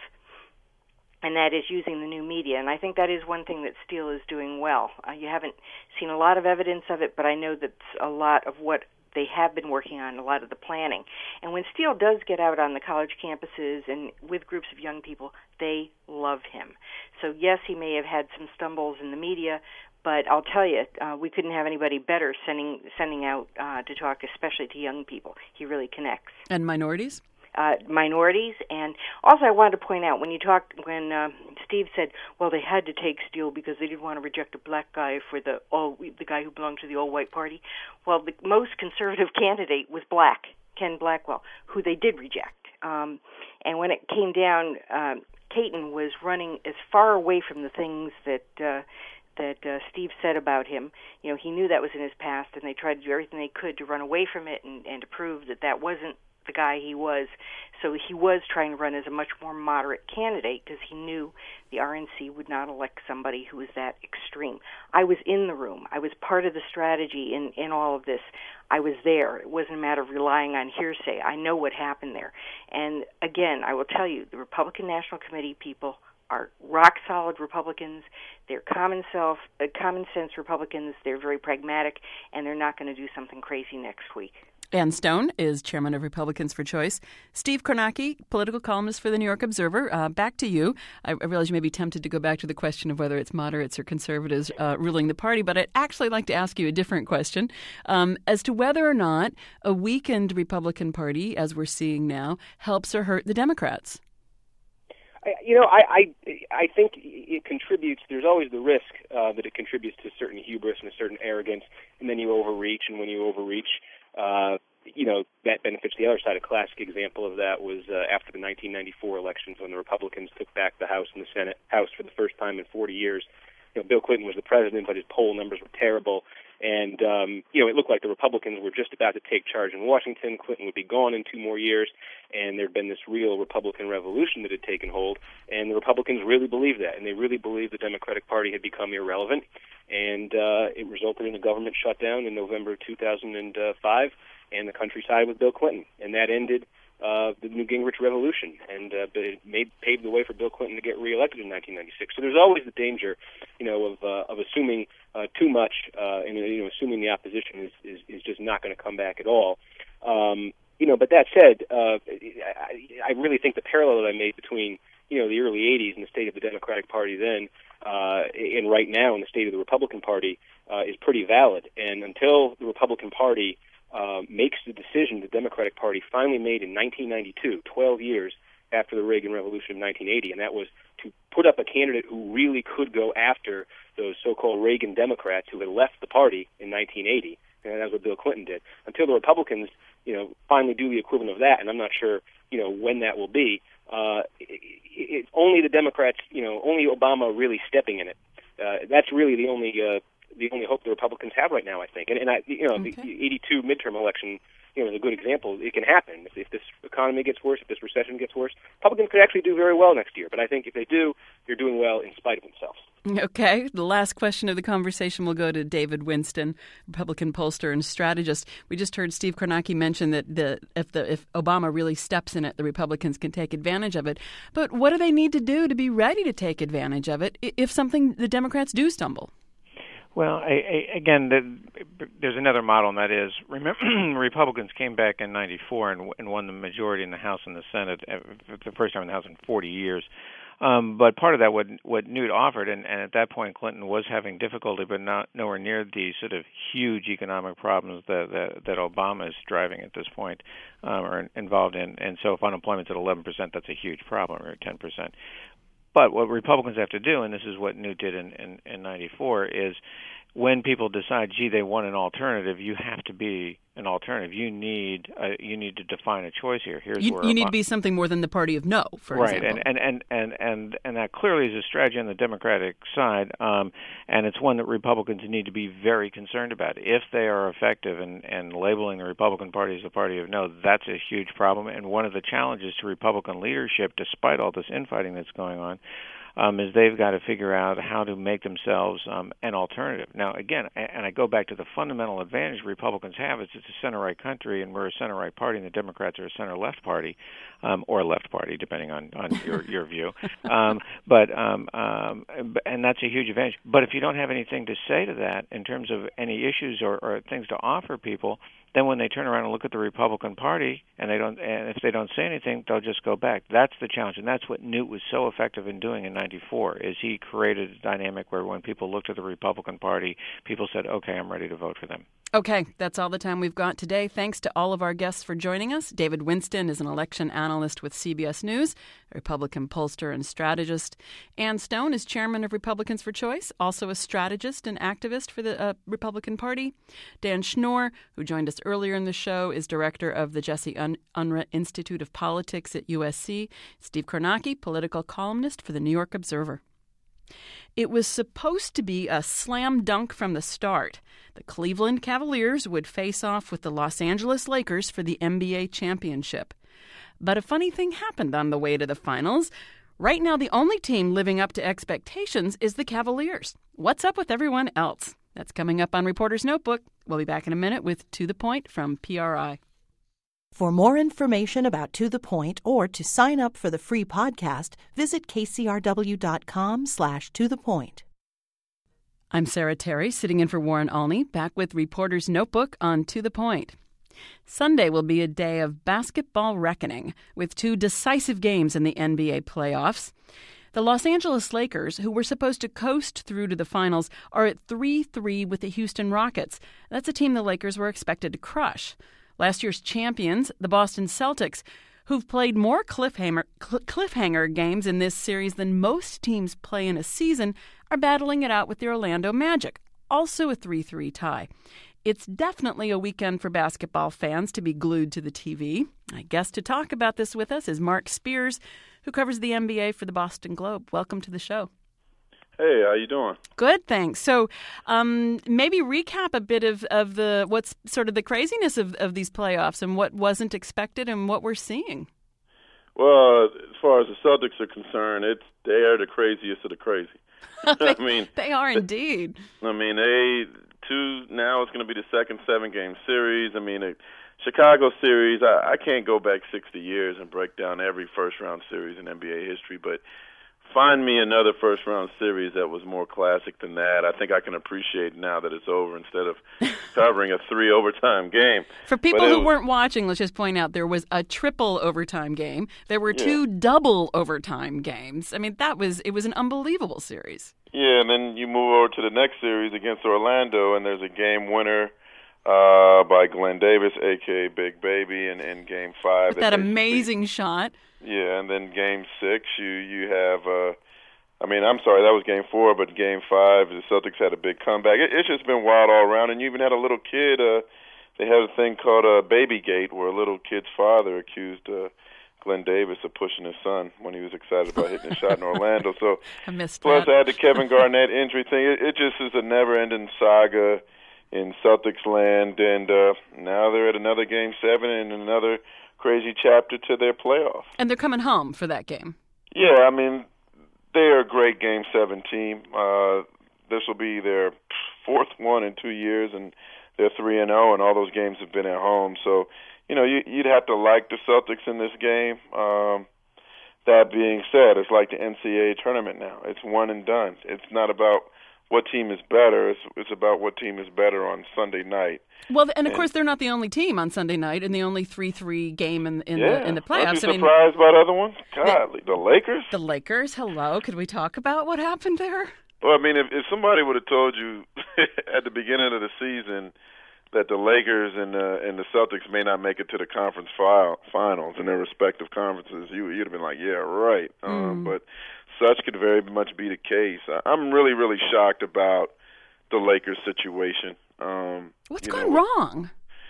and that is using the new media. And I think that is one thing that Steele is doing well. Uh, you haven't seen a lot of evidence of it, but I know that's a lot of what they have been working on, a lot of the planning. And when Steele does get out on the college campuses and with groups of young people, they love him. So yes, he may have had some stumbles in the media, but I'll tell you, uh, we couldn't have anybody better sending sending out uh, to talk, especially to young people. He really connects. And minorities? Uh, minorities, and also I wanted to point out when you talked when uh, Steve said, well, they had to take Steele because they didn't want to reject a black guy for the all the guy who belonged to the all-white party. Well, the most conservative candidate was black, Ken Blackwell, who they did reject. Um, and when it came down, um, Caton was running as far away from the things that uh, that uh, Steve said about him. You know, he knew that was in his past, and they tried to do everything they could to run away from it and, and to prove that that wasn't the guy he was. So he was trying to run as a much more moderate candidate because he knew the R N C would not elect somebody who was that extreme. I was in the room. I was part of the strategy in, in all of this. I was there. It wasn't a matter of relying on hearsay. I know what happened there. And again, I will tell you, the Republican National Committee people are rock-solid Republicans. They're common self, uh, common sense Republicans. They're very pragmatic, and they're not going to do something crazy next week. Ann Stone is chairman of Republicans for Choice. Steve Kornacki, political columnist for the New York Observer. Uh, back to you. I, I realize you may be tempted to go back to the question of whether it's moderates or conservatives uh, ruling the party, but I'd actually like to ask you a different question um, as to whether or not a weakened Republican Party, as we're seeing now, helps or hurt the Democrats. I, you know, I, I I think it contributes. There's always the risk uh, that it contributes to a certain hubris and a certain arrogance, and then you overreach, and when you overreach, Uh, you know, that benefits the other side. A classic example of that was uh, after the nineteen ninety-four elections when the Republicans took back the House and the Senate House for the first time in forty years. You know, Bill Clinton was the president, but his poll numbers were terrible. And, um, you know, it looked like the Republicans were just about to take charge in Washington. Clinton would be gone in two more years. And there had been this real Republican revolution that had taken hold. And the Republicans really believed that. And they really believed the Democratic Party had become irrelevant. And uh, it resulted in a government shutdown in November two thousand five. And the country sided with Bill Clinton. And that ended uh, the Newt Gingrich revolution, and uh, it made paved the way for Bill Clinton to get reelected in nineteen ninety-six. So there's always the danger, you know, of uh, of assuming uh, too much, uh, and you know, assuming the opposition is is, is just not going to come back at all. Um, you know, but that said, uh, I, I really think the parallel that I made between you know the early eighties and the state of the Democratic Party then, uh, and right now in the state of the Republican Party, uh, is pretty valid. And until the Republican Party Uh, makes the decision the Democratic Party finally made in nineteen ninety-two, twelve years after the Reagan Revolution of nineteen eighty, and that was to put up a candidate who really could go after those so-called Reagan Democrats who had left the party in nineteen eighty, and that's what Bill Clinton did. Until the Republicans, you know, finally do the equivalent of that, and I'm not sure, you know, when that will be. Uh, it, it, only the Democrats, you know, only Obama really stepping in it. Uh, that's really the only. Uh, the only hope the Republicans have right now, I think. And, and I, you know, okay. the eighty-two midterm election, you know, is a good example. It can happen. If, if this economy gets worse, if this recession gets worse, Republicans could actually do very well next year. But I think if they do, they're doing well in spite of themselves. Okay. The last question of the conversation will go to David Winston, Republican pollster and strategist. We just heard Steve Kornacki mention that the if the if Obama really steps in it, the Republicans can take advantage of it. But what do they need to do to be ready to take advantage of it if something the Democrats do stumble? Well, I, I, again, the, there's another model, and that is, remember, Republicans came back in ninety-four and, and won the majority in the House and the Senate for the first time in the House in forty years. Um, but part of that, what, what Newt offered, and, and at that point Clinton was having difficulty, but not nowhere near the sort of huge economic problems that that, that Obama is driving at this point um, or involved in. And so if unemployment's at eleven percent, that's a huge problem, or ten percent. But what Republicans have to do, and this is what Newt did in, in, in ninety-four, is when people decide, gee, they want an alternative, you have to be an alternative. You need uh, you need to define a choice here. Here's you, where you need to be something more than the party of no, for right. example. Right, and, and, and, and, and that clearly is a strategy on the Democratic side, um, and it's one that Republicans need to be very concerned about. If they are effective in, in labeling the Republican Party as the party of no, that's a huge problem, and one of the challenges to Republican leadership, despite all this infighting that's going on, Um, is they've got to figure out how to make themselves um, an alternative. Now, again, and I go back to the fundamental advantage Republicans have is it's a center-right country, and we're a center-right party, and the Democrats are a center-left party, um, or a left party, depending on, on your, your view. Um, but um, um, and that's a huge advantage. But if you don't have anything to say to that in terms of any issues or, or things to offer people, then when they turn around and look at the Republican Party, and they don't, and if they don't say anything, they'll just go back. That's the challenge, and that's what Newt was so effective in doing in ninety-four. Is he created a dynamic where when people looked at the Republican Party, people said, "Okay, I'm ready to vote for them." Okay, that's all the time we've got today. Thanks to all of our guests for joining us. David Winston is an election analyst with C B S News, a Republican pollster and strategist. Ann Stone is chairman of Republicans for Choice, also a strategist and activist for the uh, Republican Party. Dan Schnorr, who joined us earlier in the show, is director of the Jesse Un- Unruh Institute of Politics at U S C. Steve Kornacki, political columnist for the New York Observer. It was supposed to be a slam dunk from the start. The Cleveland Cavaliers would face off with the Los Angeles Lakers for the N B A championship. But a funny thing happened on the way to the finals. Right now, the only team living up to expectations is the Cavaliers. What's up with everyone else? That's coming up on Reporter's Notebook. We'll be back in a minute with To the Point from P R I. For more information about To the Point or to sign up for the free podcast, visit kcrw.com slash to the point. I'm Sarah Terry, sitting in for Warren Alney, back with Reporter's Notebook on To the Point. Sunday will be a day of basketball reckoning, with two decisive games in the N B A playoffs. The Los Angeles Lakers, who were supposed to coast through to the finals, are at three three with the Houston Rockets. That's a team the Lakers were expected to crush. Last year's champions, the Boston Celtics, who've played more cliffhanger, cl- cliffhanger games in this series than most teams play in a season, are battling it out with the Orlando Magic, also a three three tie. It's definitely a weekend for basketball fans to be glued to the T V. I guess to talk about this with us is Mark Spears, who covers the N B A for the Boston Globe. Welcome to the show. Hey, how you doing? Good, thanks. So um, maybe recap a bit of, of the what's sort of the craziness of, of these playoffs and what wasn't expected and what we're seeing. Well, as far as the Celtics are concerned, it's they are the craziest of the crazy. they, I mean, they are indeed. I mean, they two now it's going to be the second seven-game series. I mean, it Chicago series, I, I can't go back sixty years and break down every first-round series in N B A history, but find me another first-round series that was more classic than that. I think I can appreciate now that it's over instead of covering a three-overtime game. For people who was, weren't watching, let's just point out there was a triple overtime game. There were yeah. two double overtime games. I mean, that was it was an unbelievable series. Yeah, and then you move over to the next series against Orlando, and there's a game winner uh, by Glenn Davis, a k a. Big Baby, in, in Game five. With that amazing shot. Yeah, and then Game six, you, you have, uh, I mean, I'm sorry, that was Game four, but Game five, the Celtics had a big comeback. It, it's just been wild all around, and you even had a little kid, uh, they had a thing called uh, Babygate, where a little kid's father accused uh, Glenn Davis of pushing his son when he was excited about hitting a shot in Orlando. So, I missed plus that. I had the Kevin Garnett injury thing. It, it just is a never-ending saga in Celtics land, and uh, now they're at another Game seven and another crazy chapter to their playoff. And they're coming home for that game. Yeah, I mean, they're a great Game seven team. Uh, this will be their fourth one in two years, and they're three and oh, and all those games have been at home. So, you know, you, you'd have to like the Celtics in this game. Um, that being said, it's like the N C double A tournament now. It's one and done. It's not about what team is better. It's, it's about what team is better on Sunday night. Well, and of and, course, they're not the only team on Sunday night and the only three three game in, in, yeah, the, in the playoffs. Aren't you I surprised mean, by the other one? God, the, the Lakers? The Lakers, hello. Could we talk about what happened there? Well, I mean, if, if somebody would have told you at the beginning of the season that the Lakers and uh, and the Celtics may not make it to the conference file, finals in their respective conferences, you, you'd have been like, yeah, right. Mm. Um, but such could very much be the case. I'm really, really shocked about the Lakers situation. Um, What's gone know, wrong?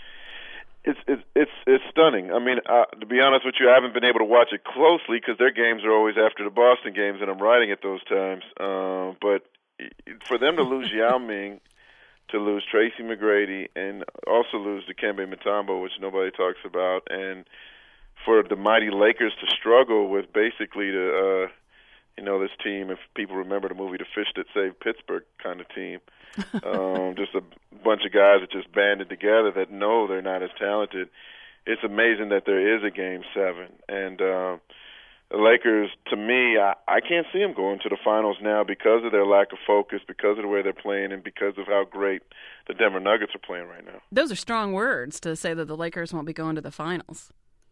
It's it's it's it's stunning. I mean, uh, to be honest with you, I haven't been able to watch it closely because their games are always after the Boston games, and I'm writing at those times. Uh, but for them to lose Yao Ming, to lose Tracy McGrady, and also lose Dikembe Mutombo, which nobody talks about, and for the mighty Lakers to struggle with basically the, uh, you know, this team, if people remember the movie The Fish That Saved Pittsburgh kind of team, um, just a bunch of guys that just banded together that know they're not as talented. It's amazing that there is a Game seven. And uh, the Lakers, to me, I, I can't see them going to the finals now because of their lack of focus, because of the way they're playing, and because of how great the Denver Nuggets are playing right now. Those are strong words to say that the Lakers won't be going to the finals.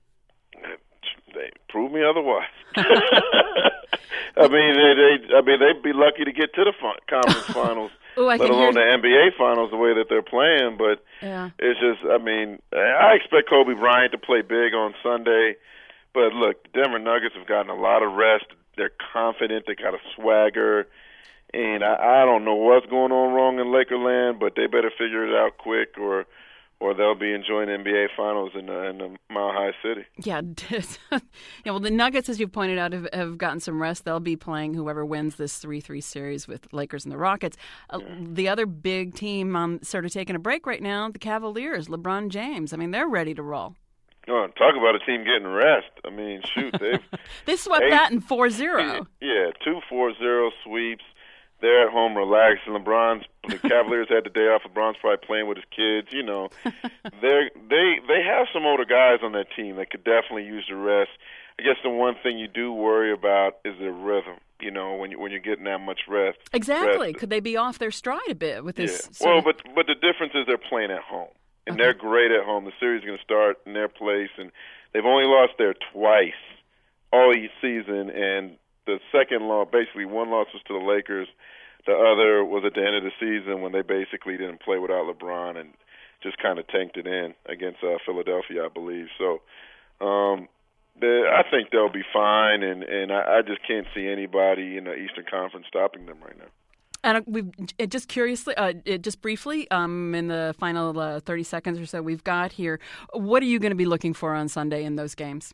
They prove me otherwise. I mean, they, they, I mean, they'd be lucky to get to the fin- conference finals, Ooh, let alone the N B A finals the way that they're playing. But yeah. It's just, I mean, I expect Kobe Bryant to play big on Sunday. But look, the Denver Nuggets have gotten a lot of rest. They're confident. They got a swagger. And I, I don't know what's going on wrong in Lakerland, but they better figure it out quick, or or they'll be enjoying N B A finals in the, in the Mile High City. Yeah. yeah. Well, the Nuggets, as you pointed out, have, have gotten some rest. They'll be playing whoever wins this three three series with Lakers and the Rockets. Uh, yeah. The other big team um, sort of taking a break right now, the Cavaliers, LeBron James. I mean, they're ready to roll. Oh, talk about a team getting rest. I mean, shoot, they've they swept eight, that in four zero. Yeah, two four zero sweeps. They're at home relaxed, and LeBron's the Cavaliers had the day off. LeBron's probably playing with his kids. You know, they they they have some older guys on that team that could definitely use the rest. I guess the one thing you do worry about is their rhythm. You know, when you when you're getting that much rest. Exactly. Rest. Could they be off their stride a bit with this? Yeah. Well, but but the difference is they're playing at home, and okay. They're great at home. The series is going to start in their place, and they've only lost there twice all season, and the second loss, basically one loss was to the Lakers. The other was at the end of the season when they basically didn't play without LeBron and just kind of tanked it in against uh, Philadelphia, I believe. So um, I think they'll be fine, and, and I, I just can't see anybody in the Eastern Conference stopping them right now. And we've just curiously, uh, just briefly, um, in the final uh, thirty seconds or so we've got here, what are you going to be looking for on Sunday in those games?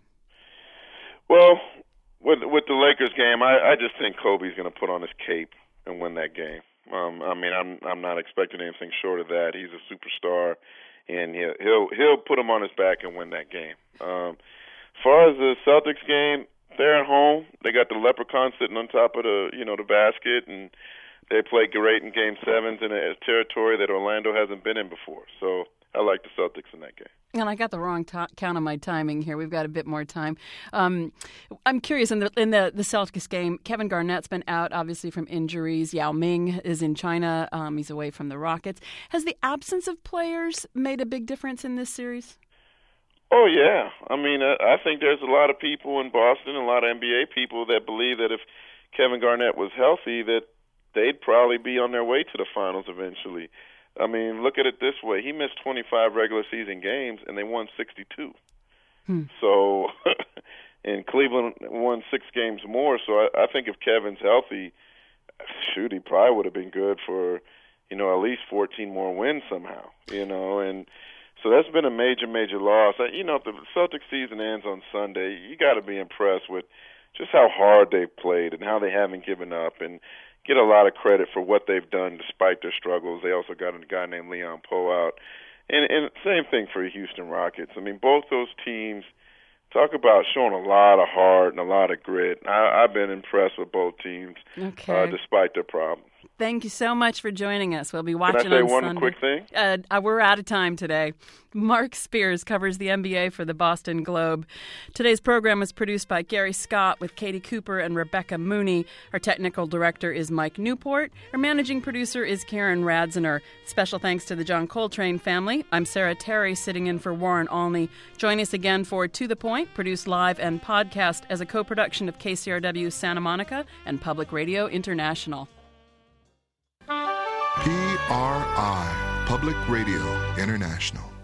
Well, with with the Lakers game, I, I just think Kobe's going to put on his cape and win that game. Um, I mean, I'm I'm not expecting anything short of that. He's a superstar, and he'll he'll, he'll put him on his back and win that game. Um, as far as the Celtics game, they're at home. They got the leprechaun sitting on top of the you know the basket, and they play great in Game Sevens in a territory that Orlando hasn't been in before. So I like the Celtics in that game. And I got the wrong to- count on my timing here. We've got a bit more time. Um, I'm curious, in the in the, the Celtics game, Kevin Garnett's been out, obviously, from injuries. Yao Ming is in China. Um, he's away from the Rockets. Has the absence of players made a big difference in this series? Oh, yeah. I mean, I think there's a lot of people in Boston, a lot of N B A people that believe that if Kevin Garnett was healthy, that they'd probably be on their way to the finals eventually. I mean, look at it this way. He missed twenty-five regular season games, and they won sixty-two. Hmm. So, and Cleveland won six games more. So I, I think if Kevin's healthy, shoot, he probably would have been good for, you know, at least fourteen more wins somehow, you know. And so that's been a major, major loss. You know, if the Celtics season ends on Sunday, you got to be impressed with just how hard they've played and how they haven't given up, and get a lot of credit for what they've done despite their struggles. They also got a guy named Leon Poe out. And, and same thing for the Houston Rockets. I mean, both those teams, talk about showing a lot of heart and a lot of grit. I, I've been impressed with both teams, okay. uh, despite their problems. Thank you so much for joining us. We'll be watching Can I say on one Sunday. quick thing? Uh, we're out of time today. Mark Spears covers the N B A for the Boston Globe. Today's program was produced by Gary Scott with Katie Cooper and Rebecca Mooney. Our technical director is Mike Newport. Our managing producer is Karen Radziner. Special thanks to the John Coltrane family. I'm Sarah Terry, sitting in for Warren Alney. Join us again for To the Point, produced live and podcast as a co-production of K C R W Santa Monica and Public Radio International. P R I, Public Radio International.